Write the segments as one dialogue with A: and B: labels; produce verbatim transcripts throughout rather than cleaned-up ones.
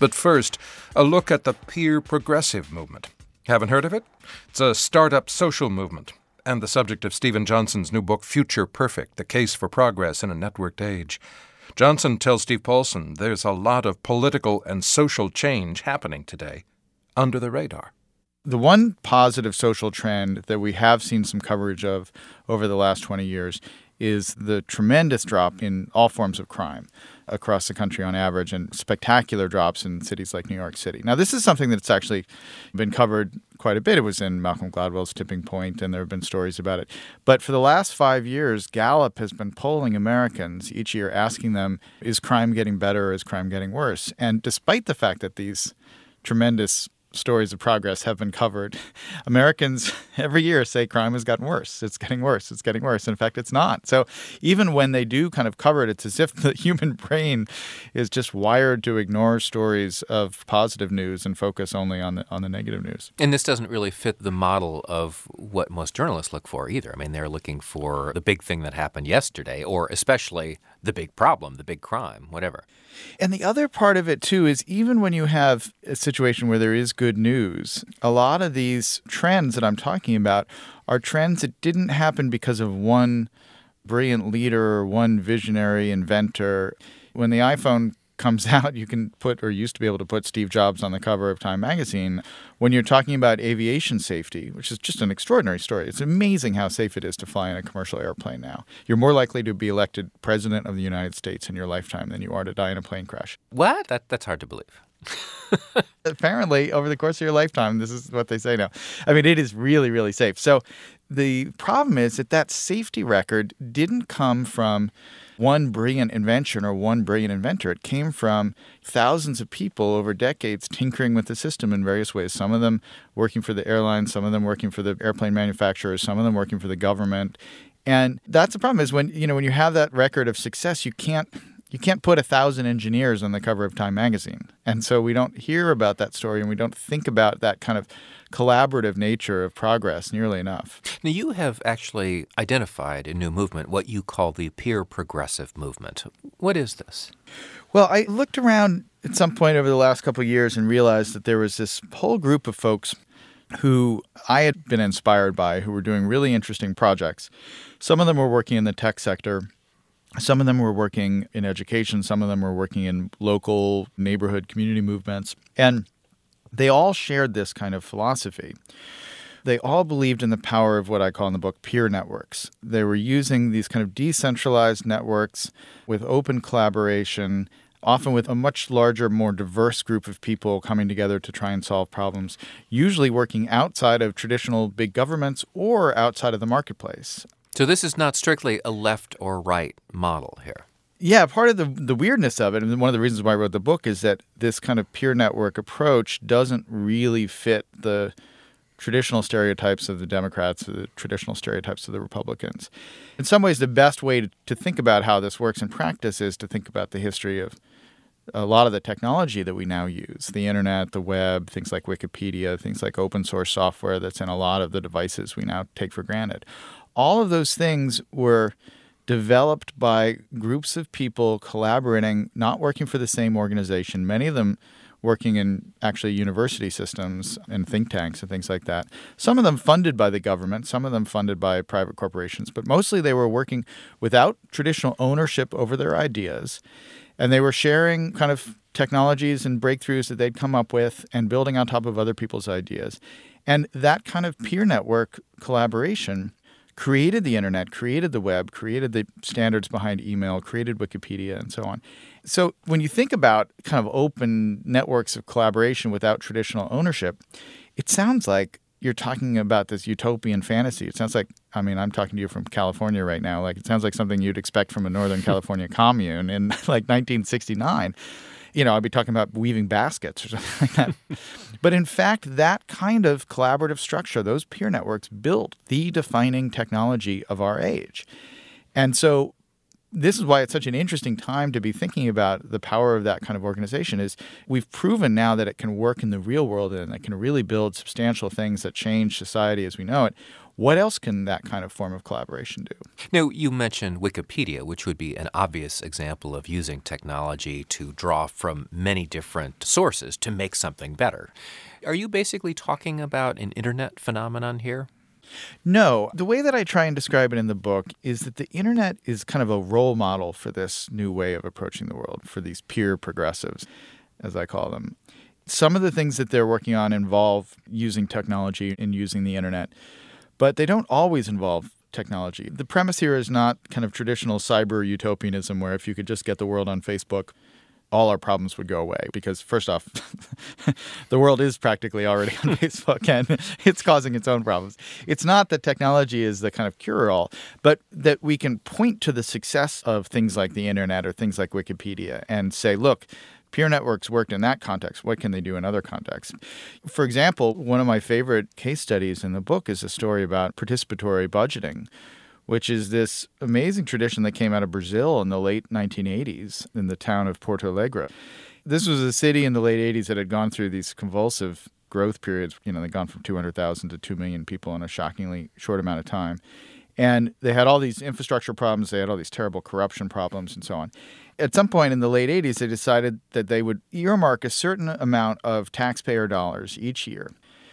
A: But first, a look at the peer progressive movement. Haven't heard of it? It's a startup social movement, and the subject of Stephen Johnson's new book, Future Perfect, The Case for Progress in a Networked Age. Johnson tells Steve Paulson there's a lot of political and social change happening today under the radar.
B: The one positive social trend that we have seen some coverage of over the last twenty years is the tremendous drop in all forms of crime across the country on average, and spectacular drops in cities like New York City. Now, this is something that's actually been covered quite a bit. It was in Malcolm Gladwell's Tipping Point, and there have been stories about it. But for the last five years, Gallup has been polling Americans each year, asking them, is crime getting better or is crime getting worse? And despite the fact that these tremendous stories of progress have been covered, Americans every year say crime has gotten worse. It's getting worse. It's getting worse. In fact, it's not. So even when they do kind of cover it, it's as if the human brain is just wired to ignore stories of positive news and focus only on the on the negative news.
C: And this doesn't really fit the model of what most journalists look for either. I mean, they're looking for the big thing that happened yesterday, or especially the big problem, the big crime, whatever.
B: And the other part of it, too, is even when you have a situation where there is good news, a lot of these trends that I'm talking about are trends that didn't happen because of one brilliant leader or one visionary inventor. When the iPhone comes out, you can put, or used to be able to put, Steve Jobs on the cover of Time magazine. When you're talking about aviation safety, which is just an extraordinary story, it's amazing how safe it is to fly in a commercial airplane now. You're more likely to be elected president of the United States in your lifetime than you are to die in a plane crash.
C: What? That, that's hard to believe.
B: Apparently, over the course of your lifetime, this is what they say now. I mean, it is really, really safe. So the problem is that that safety record didn't come from one brilliant invention or one brilliant inventor. It came from thousands of people over decades tinkering with the system in various ways, some of them working for the airlines, some of them working for the airplane manufacturers, some of them working for the government. And that's the problem is when, you know, when you have that record of success, you can't you can't put a thousand engineers on the cover of Time magazine. And so we don't hear about that story, and we don't think about that kind of collaborative nature of progress nearly enough.
C: Now, you have actually identified a new movement, what you call the peer progressive movement. What is this?
B: Well, I looked around at some point over the last couple of years and realized that there was this whole group of folks who I had been inspired by, who were doing really interesting projects. Some of them were working in the tech sector. Some of them were working in education. Some of them were working in local neighborhood community movements. And they all shared this kind of philosophy. They all believed in the power of what I call in the book peer networks. They were using these kind of decentralized networks with open collaboration, often with a much larger, more diverse group of people coming together to try and solve problems, usually working outside of traditional big governments or outside of the marketplace.
C: So this is not strictly a left or right model here.
B: Yeah, part of the the weirdness of it, and one of the reasons why I wrote the book, is that this kind of peer network approach doesn't really fit the traditional stereotypes of the Democrats or the traditional stereotypes of the Republicans. In some ways, the best way to, to think about how this works in practice is to think about the history of a lot of the technology that we now use, the internet, the web, things like Wikipedia, things like open source software that's in a lot of the devices we now take for granted. All of those things were developed by groups of people collaborating, not working for the same organization, many of them working in actually university systems and think tanks and things like that. Some of them funded by the government, some of them funded by private corporations, but mostly they were working without traditional ownership over their ideas, and they were sharing kind of technologies and breakthroughs that they'd come up with and building on top of other people's ideas. And that kind of peer network collaboration created the internet, created the web, created the standards behind email, created Wikipedia, and so on. So when you think about kind of open networks of collaboration without traditional ownership, it sounds like you're talking about this utopian fantasy. It sounds like, I mean, I'm talking to you from California right now. Like, it sounds like something you'd expect from a Northern California commune in like nineteen sixty-nine. You know, I'd be talking about weaving baskets or something like that. But in fact, that kind of collaborative structure, those peer networks built the defining technology of our age. And so this is why it's such an interesting time to be thinking about the power of that kind of organization. Is we've proven now that it can work in the real world and it can really build substantial things that change society as we know it. What else can that kind of form of collaboration do?
C: Now, you mentioned Wikipedia, which would be an obvious example of using technology to draw from many different sources to make something better. Are you basically talking about an internet phenomenon here?
B: No. The way that I try and describe it in the book is that the internet is kind of a role model for this new way of approaching the world, for these peer progressives, as I call them. Some of the things that they're working on involve using technology and using the internet, but they don't always involve technology. The premise here is not kind of traditional cyber utopianism where if you could just get the world on Facebook, all our problems would go away. Because first off, the world is practically already on Facebook and it's causing its own problems. It's not that technology is the kind of cure-all, but that we can point to the success of things like the internet or things like Wikipedia and say, look, peer networks worked in that context. What can they do in other contexts? For example, one of my favorite case studies in the book is a story about participatory budgeting, which is this amazing tradition that came out of Brazil in the late nineteen eighties in the town of Porto Alegre. This was a city in the late eighties that had gone through these convulsive growth periods. You know, they'd gone from two hundred thousand to two million people in a shockingly short amount of time. And they had all these infrastructure problems. They had all these terrible corruption problems and so on. At some point in the late eighties, they decided that they would earmark a certain amount of taxpayer dollars each year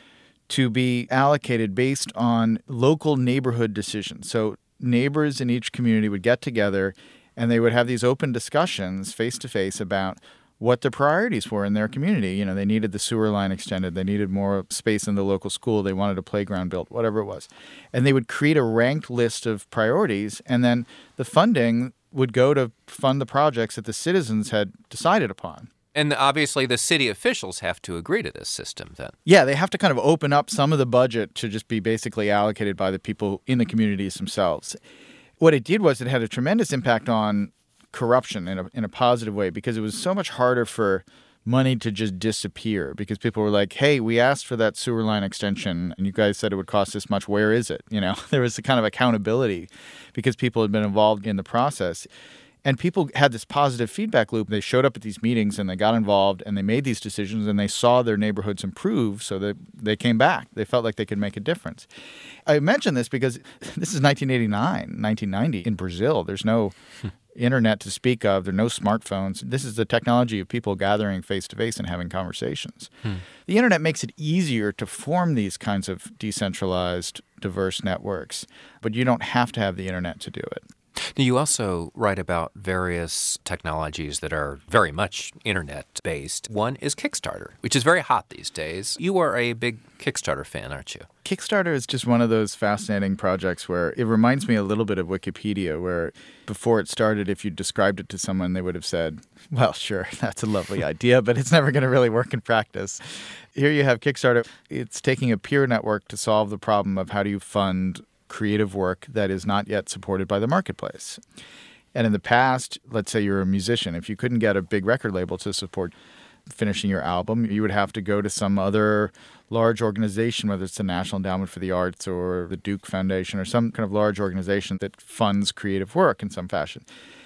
B: to be allocated based on local neighborhood decisions. So neighbors in each community would get together and they would have these open discussions face-to-face about what the priorities were in their community. You know, they needed the sewer line extended. They needed more space in the local school. They wanted a playground built, whatever it was. And they would create a ranked list of priorities, and then the funding would go to fund the projects that the citizens had decided upon.
C: And obviously the city officials have to agree to this system then.
B: Yeah, they have to kind of open up some of the budget to just be basically allocated by the people in the communities themselves. What it did was it had a tremendous impact on corruption in a, in a positive way because it was so much harder for money to just disappear because people were like, hey, we asked for that sewer line extension and you guys said it would cost this much. Where is it? You know, there was a kind of accountability because people had been involved in the process. And people had this positive feedback loop. They showed up at these meetings and they got involved and they made these decisions and they saw their neighborhoods improve, so that they came back. They felt like they could make a difference. I mention this because this is nineteen eighty-nine, nineteen ninety in Brazil. There's no internet to speak of. There are no smartphones. This is the technology of people gathering face-to-face and having conversations. Hmm. The internet makes it easier to form these kinds of decentralized, diverse networks, but you don't have to have the internet to do it.
C: Now, you also write about various technologies that are very much internet-based. One is Kickstarter, which is very hot these days. You are a big Kickstarter fan, aren't you?
B: Kickstarter is just one of those fascinating projects where it reminds me a little bit of Wikipedia, where before it started, if you described it to someone, they would have said, well, sure, that's a lovely idea, but it's never going to really work in practice. Here you have Kickstarter. It's taking a peer network to solve the problem of how do you fund creative work that is not yet supported by the marketplace. And in the past, let's say you're a musician, if you couldn't get a big record label to support finishing your album, you would have to go to some other large organization, whether it's the National Endowment for the Arts or the Duke Foundation or some kind of large organization that funds creative work in some fashion.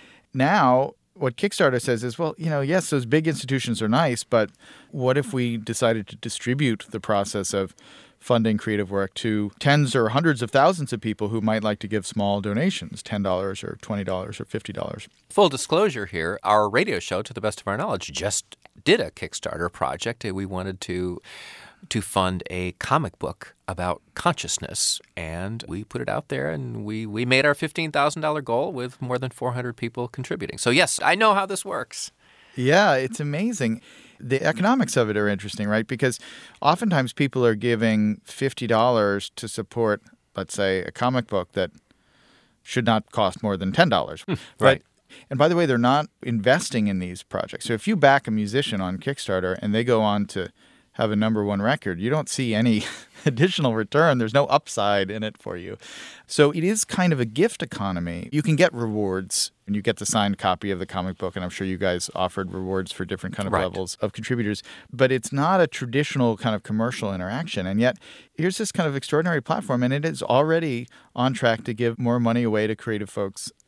B: Now, what Kickstarter says is, well, you know, yes, those big institutions are nice, but what if we decided to distribute the process of funding creative work to tens or hundreds of thousands of people who might like to give small donations, ten dollars or twenty dollars or fifty dollars.
C: Full disclosure here, our radio show, to the best of our knowledge, just did a Kickstarter project. We wanted to to fund a comic book about consciousness, and we put it out there, and we, we made our fifteen thousand dollars goal with more than four hundred people contributing. So yes, I know how this works.
B: Yeah, it's amazing. The economics of it are interesting, right? Because oftentimes people are giving fifty dollars to support, let's say, a comic book that should not cost more than ten dollars.
C: Mm, right.
B: But, and by the way, they're not investing in these projects. So if you back a musician on Kickstarter and they go on to have a number one record, you don't see any additional return. There's no upside in it for you. So it is kind of a gift economy. You can get rewards and you get the signed copy of the comic book, and I'm sure you guys offered rewards for different kind of
C: right.
B: levels of contributors. But it's not a traditional kind of commercial interaction. And yet here's this kind of extraordinary platform, and it is already on track to give more money away to creative folks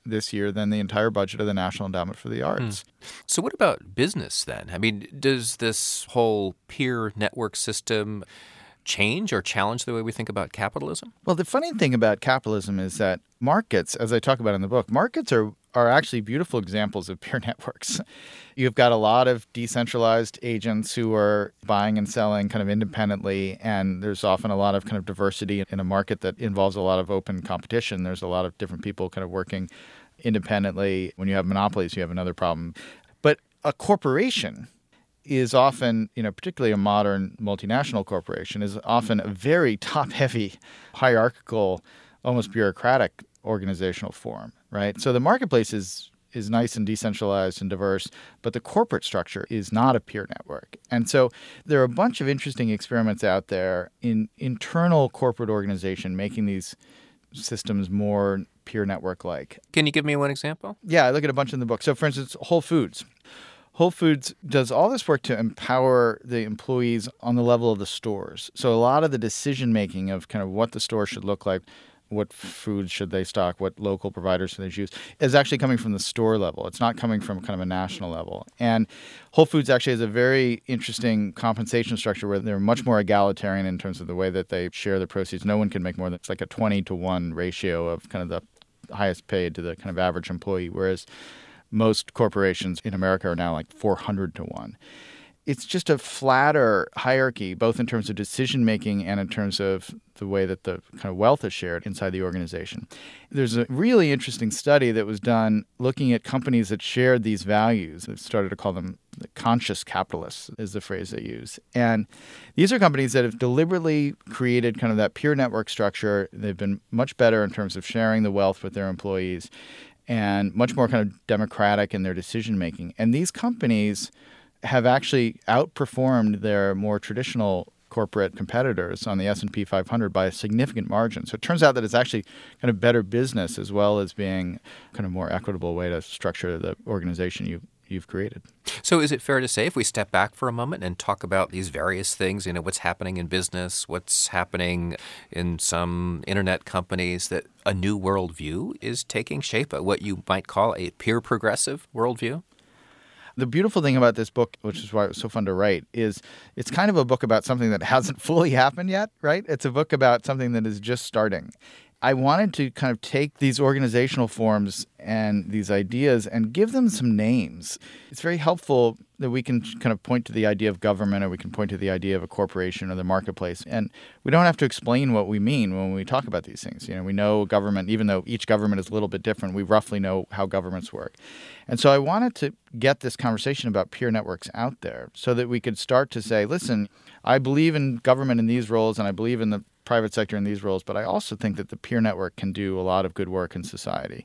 B: this year than the entire budget of the National Endowment for the Arts.
C: Hmm. So what about business then? I mean, does this whole peer network system change or challenge the way we think about capitalism?
B: Well, the funny thing about capitalism is that markets, as I talk about in the book, markets are are actually beautiful examples of peer networks. You've got a lot of decentralized agents who are buying and selling kind of independently, and there's often a lot of kind of diversity in a market that involves a lot of open competition. There's a lot of different people kind of working independently. When you have monopolies, you have another problem. But a corporation is often, you know, particularly a modern multinational corporation, is often a very top-heavy, hierarchical, almost bureaucratic organizational form, right? So the marketplace is is nice and decentralized and diverse, but the corporate structure is not a peer network. And so there are a bunch of interesting experiments out there in internal corporate organization making these systems more peer network-like.
C: Can you give me one example?
B: Yeah, I look at a bunch in the book. So for instance, Whole Foods. Whole Foods does all this work to empower the employees on the level of the stores. So a lot of the decision-making of kind of what the store should look like, what foods should they stock, what local providers should they choose, is actually coming from the store level. It's not coming from kind of a national level. And Whole Foods actually has a very interesting compensation structure where they're much more egalitarian in terms of the way that they share the proceeds. No one can make more than, it's like a twenty to one ratio of kind of the highest paid to the kind of average employee, whereas most corporations in America are now like four hundred to one. It's just a flatter hierarchy, both in terms of decision-making and in terms of the way that the kind of wealth is shared inside the organization. There's a really interesting study that was done looking at companies that shared these values. They started to call them the conscious capitalists, is the phrase they use. And these are companies that have deliberately created kind of that peer network structure. They've been much better in terms of sharing the wealth with their employees and much more kind of democratic in their decision-making. And these companies have actually outperformed their more traditional corporate competitors on the S and P five hundred by a significant margin. So it turns out that it's actually kind of better business as well as being kind of more equitable way to structure the organization you you've created.
C: So is it fair to say, if we step back for a moment and talk about these various things, you know, what's happening in business, what's happening in some internet companies, that a new worldview is taking shape, what you might call a peer progressive worldview?
B: The beautiful thing about this book, which is why it was so fun to write, is it's kind of a book about something that hasn't fully happened yet, right? It's a book about something that is just starting. I wanted to kind of take these organizational forms and these ideas and give them some names. It's very helpful that we can kind of point to the idea of government, or we can point to the idea of a corporation or the marketplace. And we don't have to explain what we mean when we talk about these things. You know, we know government, even though each government is a little bit different, we roughly know how governments work. And so I wanted to get this conversation about peer networks out there so that we could start to say, listen, I believe in government in these roles and I believe in the private sector in these roles, but I also think that the peer network can do a lot of good work in society.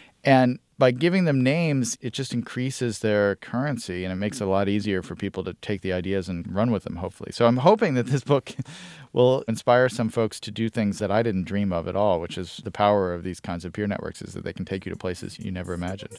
B: And by giving them names, it just increases their currency, and it makes it a lot easier for people to take the ideas and run with them, hopefully. So I'm hoping that this book will inspire some folks to do things that I didn't dream of at all, which is the power of these kinds of peer networks, is that they can take you to places you never imagined.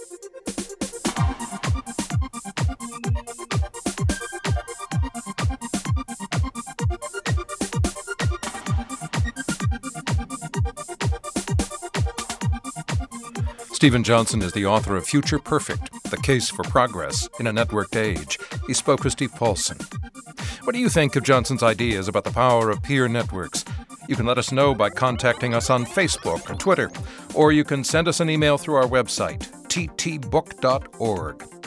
A: Steven Johnson is the author of Future Perfect, The Case for Progress in a Networked Age. He spoke with Steve Paulson. What do you think of Johnson's ideas about the power of peer networks? You can let us know by contacting us on Facebook or Twitter, or you can send us an email through our website, t t book dot org.